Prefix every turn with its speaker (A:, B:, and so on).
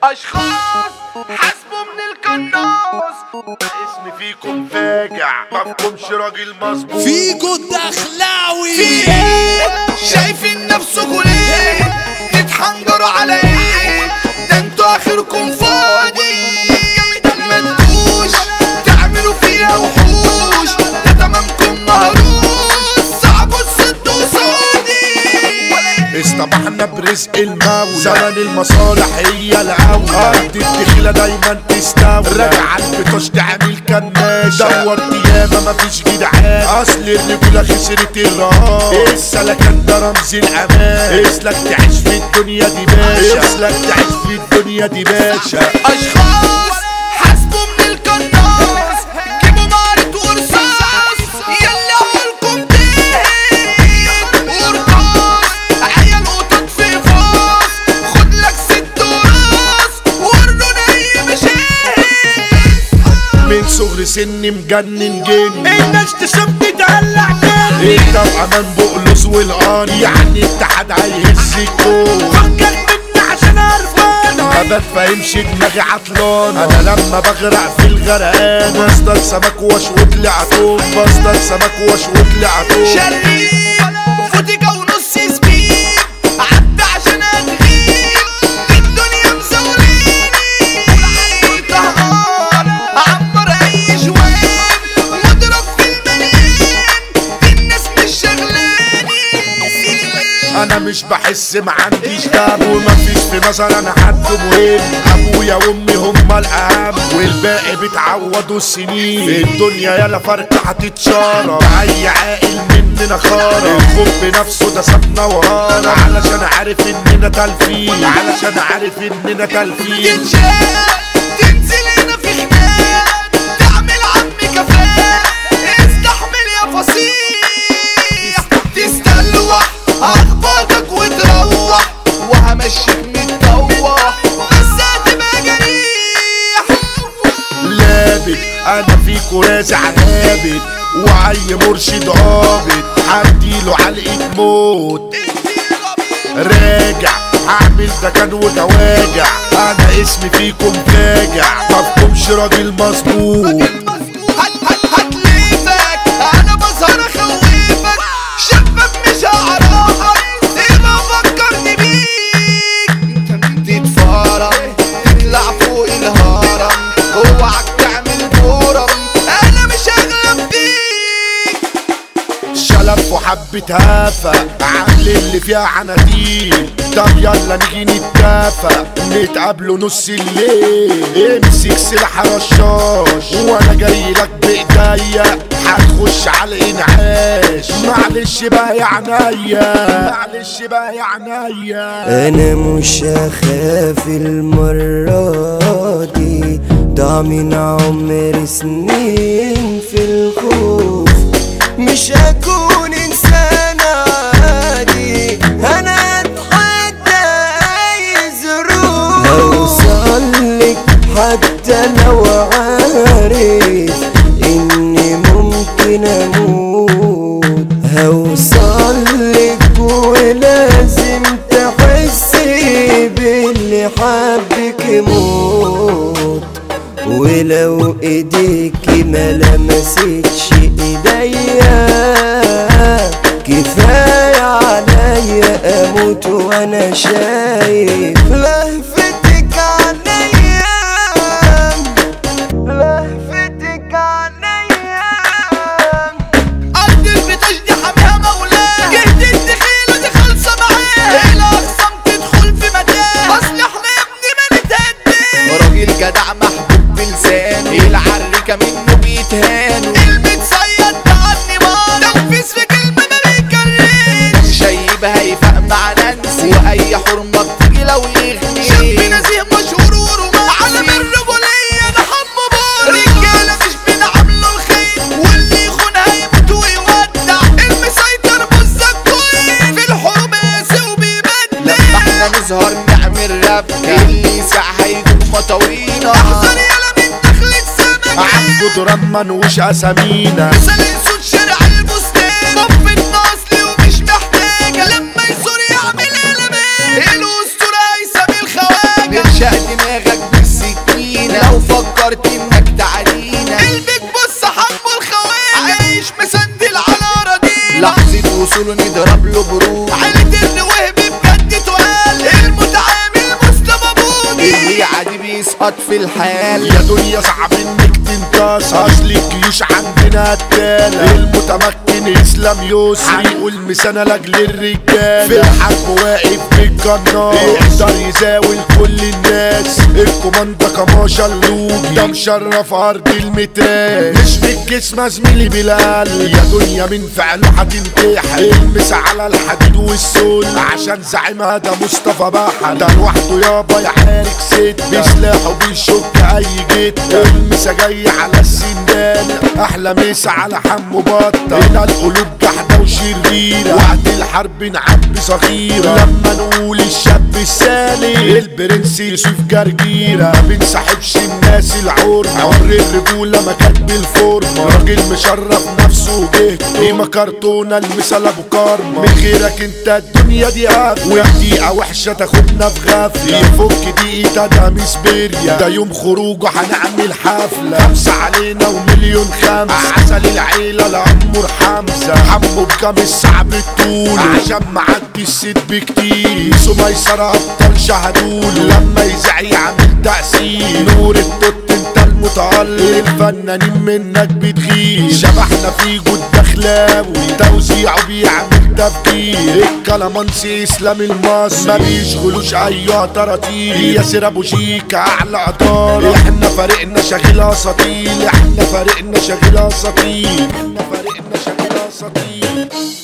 A: اشخاص حاسبوا من القناص. اسمي فيكم فاجع مفهومش راجل مظبوط.
B: فيكو الدخلاوي
A: في ايه شايفين نفسكوا ليه تتحنجروا على ايه؟ ده انتوا اخركم فاضي ما تدوش تعملوا فيها وحوش. ده تمامكم مهروس صعب الصد وصادي.
C: اصطبحنا برزق الموت زمن المصالح هي العودة. ارض الدخلة دايما تستوي راجع البطاش تعمل كماشة. دورت ياما مفيش جدعان اصل الرجولة خسرت الرهان. السلكان ده رمز الامان. اسلك تعيش في الدنيا دي باشا. اسلك تعيش في الدنيا دي باشا.
A: اشخاص حاسبوا من القناص جيبوا مارد ورصاص. يلا عقولكم تهد ورقاص. عيال قطط في فاص خد لك 6 راس ورونا اي مشاهد.
C: من صغر سني مجنن جني
B: الناس تشم تدلع تاني.
C: انت وامان بقلص والقاني يعني اتحاد هيهز الكون.
B: فكر مني عشان ارفض
C: ما بتفهمش دماغي عطلان. انا لما بغرق في الغرقان بصطاد سمك واشوط لي عطون. بصطاد سمك واشوط لي عطون.
A: شريف فوتيكا ونص سبيد عدى عشان اتغيب. الدنيا مزوليني والعيل طهقان. اعمر اي جوان واضرب في المليان. الناس مش شغلاني.
C: انا مش بحس ما عنديش دم ومفيش في نظر انا حد مهم. ابويا وامي هما الاهم والباقي بتعوضوا السنين. في الدنيا يالا فرق هتتشارك. اي عاقل مننا خارج. الخوف بنفسه ده سابنا وهارة. علشان عارف اننا تلفين. علشان عارف اننا تلفين.
A: تنشال تنزل هنا في خناق تعمل عمي كفاء. استحمل يا فصيح تستلوح اخبطك وتروح وهمشيك متطوح بس هتبقى جريح.
C: لابد انا فيكو رازع لابد واي مرشد عابد هديله علقة موت. راجع هعمل ده كان وده واجع. انا اسمي فيكم فاجع مفهومش راجل مظبوط.
A: هتليفك انا بظهر اخوفك. شباب مش هعرفك ايه ما فكرني بيك. انت تتفارم تطلع فوق الهرم. اوعك تعمل بورم انا مش هغلب فيك.
C: شلف وحبة هافة عامل اللي فيها عناديل. طب يلا نيجي نتدافى نتقابلوا نص الليل. امسك سلاح رشاش وانا جاي لك بايديا. هتخش على الانعاش معلش بقى يا عينيا. معلش بقى يا عينيا.
D: انا مش هخاف المرة دي. ضاع من عمر سنين في الخوف. مش هكون انسان عادي. انا اتحدى اي ظروف. هوصلك حتى لو عارف اني ممكن اموت. هوصلك ولازم تحسي باللي حبك يموت. ولو ايديكي ما لمستش ايديا كفاية عليا اموت وانا شايف لهفتك عليا. لهفتك عليا.
A: ارض البطاش دي حاميها مولاه. جهد الدخيل ودي خالصه معاه. الاقسام تدخل في متاه. اصل احنا يا ابني ما نتهدي. راجل جدع محبوب بلسانه. العركه منه بيتهانوا. المتصيد ده عني مال تنفيذ في كلمه ما بيتكررش. شايب هيفق مع نانسي واي حرمه بتيجي لو يغني. شاب نزيه مشهور ورومانسي علم الرجوليه ده حمو بار. رجاله مش بنعمله الخير واللي يخون هيموت ويودع. المسيطر بالزكوين في الحروب قاسي وبيبدع. لما احنا نظهر نعمل ربكه اللي يسع هيدوم مطاوينا. احذر يالا من دخلة سمكه
C: عنده درام منوش اسامينا.
A: مثال صوت شارع البستان. طب الناصلي ومش محتاجه لما يزور يعمل قلبان. الاسطوره هيثم الخواجه. نرشق دماغ في الحال.
C: يا دنيا صعب انك تنتصر، اصل الجيوش عندنا قتالة. المتمكن اسلام يسري يقول مسانة لاجل الرجال، في الحرب واقف بالقناص يقدر يزاول كل الناس. الكوماندا كماشا اللوجي ده مشرف ارض المتران، مش في الجسم زميلي بلال. يا دنيا من فعله هتنتحر، المس على الحديد والسول عشان زعيمها ده مصطفى بحر. ده لوحده يابا يحارك ست بسلاحه بيشك اي جد. المسا جاي على السندان، احلى مسا على حمو بطة. هنا القلوب جحدة وشريرة، وقت الحرب نعبي صغيرة. لما نقول الشاب السالي البرنس يوسف جرجيرة، ما بنسحبش الناس العور. عور الرجولة ما كانت بالفورمة، راجل مشرف نفسه وجهته. قيمة كرتونة المثال ابو كارما، من غيرك انت الدنيا دي قافلة. ودقيقة وحشة تاخدنا في غفلة، يفك دقيقة ده مسبيريا. ده يوم خروجه هنعمل حفلة، 5 علينا ومليون 5. عسل العيلة لعمر حمزة، حمو بكام الصعب الطول عشان معدي الست بكتير. سميسرة ابطال شهدول لما يزعي يعمل تأثير. نور التوت انت المتألق، الفنانين منك بتغير. شبحنا في جود دخلاوي، توزيعه بيعمل تفكير. الكلامانسي اسلام المصري ما بيشغلوش اي طراطيل. ياسر ابو شيكة اعلى عطارة، احنا فريقنا شغيل اساطيل. احنا فريقنا شغيل اساطيل، احنا فريقنا شغيل اساطيل.